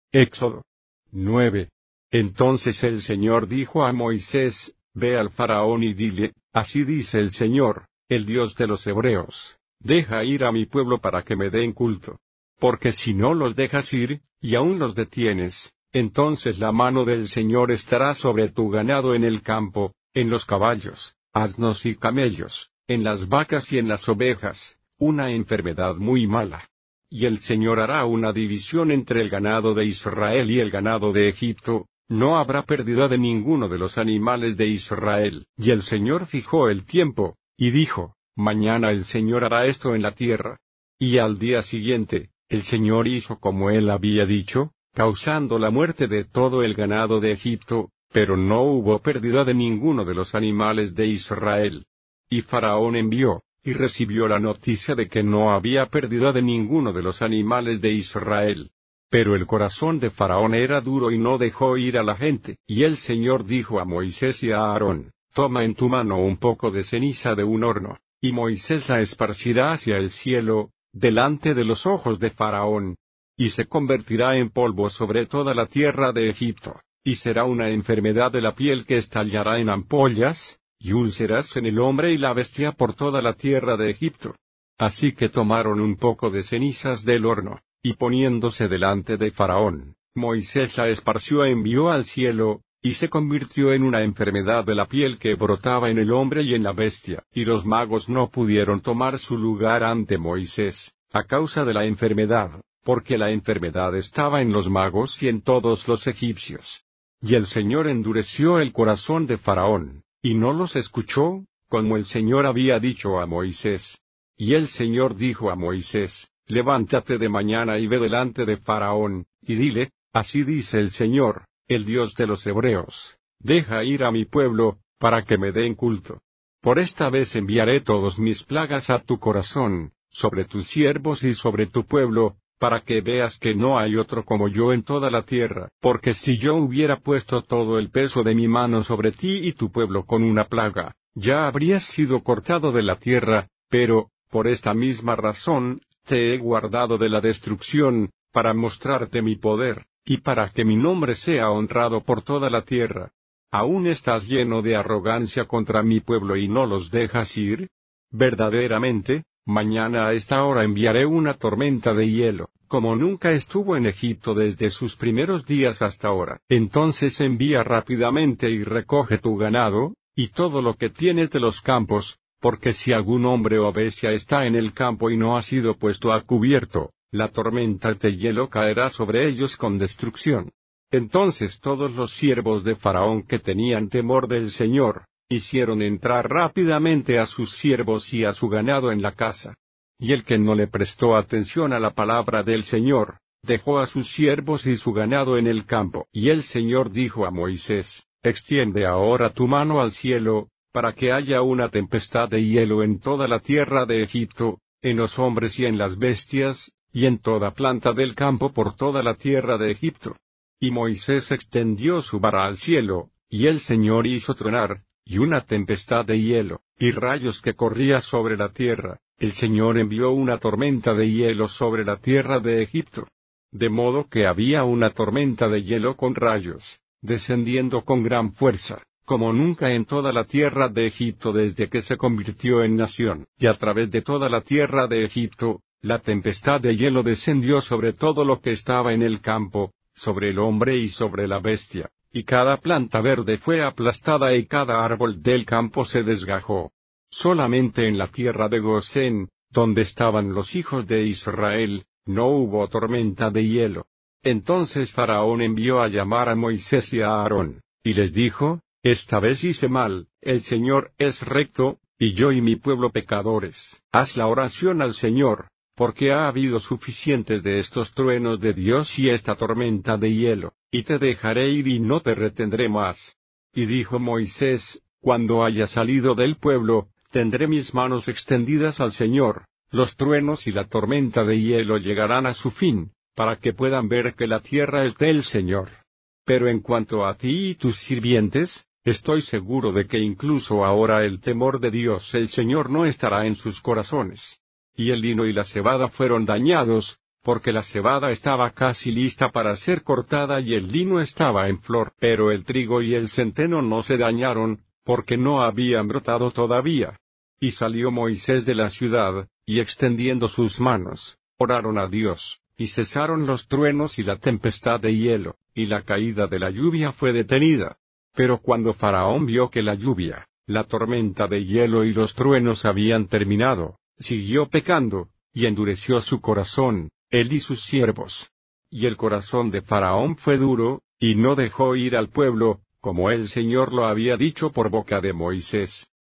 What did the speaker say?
Éxodo 9. Entonces el Señor dijo a Moisés, ve al faraón y dile, así dice el Señor, el Dios de los hebreos, deja ir a mi pueblo para que me den culto. Porque si no los dejas ir, y aún los detienes, entonces la mano del Señor estará sobre tu ganado en el campo, en los caballos, asnos y camellos, en las vacas y en las ovejas, una enfermedad muy mala. Y el Señor hará una división entre el ganado de Israel y el ganado de Egipto, no habrá pérdida de ninguno de los animales de Israel. Y el Señor fijó el tiempo, y dijo, mañana el Señor hará esto en la tierra. Y al día siguiente, el Señor hizo como él había dicho, causando la muerte de todo el ganado de Egipto, pero no hubo pérdida de ninguno de los animales de Israel. Y Faraón envió, y recibió la noticia de que no había pérdida de ninguno de los animales de Israel. Pero el corazón de Faraón era duro y no dejó ir a la gente. Y el Señor dijo a Moisés y a Aarón, toma en tu mano un poco de ceniza de un horno, y Moisés la esparcirá hacia el cielo, delante de los ojos de Faraón, y se convertirá en polvo sobre toda la tierra de Egipto, y será una enfermedad de la piel que estallará en ampollas, y úlceras en el hombre y la bestia por toda la tierra de Egipto. Así que tomaron un poco de cenizas del horno, y poniéndose delante de Faraón, Moisés la esparció e envió al cielo, y se convirtió en una enfermedad de la piel que brotaba en el hombre y en la bestia, y los magos no pudieron tomar su lugar ante Moisés, a causa de la enfermedad, porque la enfermedad estaba en los magos y en todos los egipcios. Y el Señor endureció el corazón de Faraón, y no los escuchó, como el Señor había dicho a Moisés. Y el Señor dijo a Moisés, levántate de mañana y ve delante de Faraón, y dile, así dice el Señor, el Dios de los hebreos, deja ir a mi pueblo, para que me den culto. Por esta vez enviaré todos mis plagas a tu corazón, sobre tus siervos y sobre tu pueblo, para que veas que no hay otro como yo en toda la tierra. Porque si yo hubiera puesto todo el peso de mi mano sobre ti y tu pueblo con una plaga, ya habrías sido cortado de la tierra, pero, por esta misma razón, te he guardado de la destrucción, para mostrarte mi poder, y para que mi nombre sea honrado por toda la tierra. ¿Aún estás lleno de arrogancia contra mi pueblo y no los dejas ir? Verdaderamente, mañana a esta hora enviaré una tormenta de hielo, como nunca estuvo en Egipto desde sus primeros días hasta ahora. Entonces envía rápidamente y recoge tu ganado, y todo lo que tienes de los campos, porque si algún hombre o bestia está en el campo y no ha sido puesto a cubierto, la tormenta de hielo caerá sobre ellos con destrucción. Entonces todos los siervos de Faraón que tenían temor del Señor, hicieron entrar rápidamente a sus siervos y a su ganado en la casa. Y el que no le prestó atención a la palabra del Señor, dejó a sus siervos y su ganado en el campo. Y el Señor dijo a Moisés, extiende ahora tu mano al cielo, para que haya una tempestad de hielo en toda la tierra de Egipto, en los hombres y en las bestias, y en toda planta del campo por toda la tierra de Egipto. Y Moisés extendió su vara al cielo, y el Señor hizo tronar, y una tempestad de hielo, y rayos que corría sobre la tierra. El Señor envió una tormenta de hielo sobre la tierra de Egipto. De modo que había una tormenta de hielo con rayos, descendiendo con gran fuerza, como nunca en toda la tierra de Egipto desde que se convirtió en nación. Y a través de toda la tierra de Egipto, la tempestad de hielo descendió sobre todo lo que estaba en el campo, sobre el hombre y sobre la bestia, y cada planta verde fue aplastada y cada árbol del campo se desgajó. Solamente en la tierra de Gosén, donde estaban los hijos de Israel, no hubo tormenta de hielo. Entonces Faraón envió a llamar a Moisés y a Aarón, y les dijo, esta vez hice mal, el Señor es recto, y yo y mi pueblo pecadores. Haz la oración al Señor, porque ha habido suficientes de estos truenos de Dios y esta tormenta de hielo, y te dejaré ir y no te retendré más. Y dijo Moisés, cuando haya salido del pueblo, tendré mis manos extendidas al Señor, los truenos y la tormenta de hielo llegarán a su fin, para que puedan ver que la tierra es del Señor. Pero en cuanto a ti y tus sirvientes, estoy seguro de que incluso ahora el temor de Dios el Señor no estará en sus corazones. Y el lino y la cebada fueron dañados, porque la cebada estaba casi lista para ser cortada y el lino estaba en flor, pero el trigo y el centeno no se dañaron, porque no habían brotado todavía. Y salió Moisés de la ciudad, y extendiendo sus manos, oraron a Dios, y cesaron los truenos y la tempestad de hielo, y la caída de la lluvia fue detenida. Pero cuando Faraón vio que la lluvia, la tormenta de hielo y los truenos habían terminado, siguió pecando, y endureció su corazón, él y sus siervos. Y el corazón de Faraón fue duro, y no dejó ir al pueblo, como el Señor lo había dicho por boca de Moisés.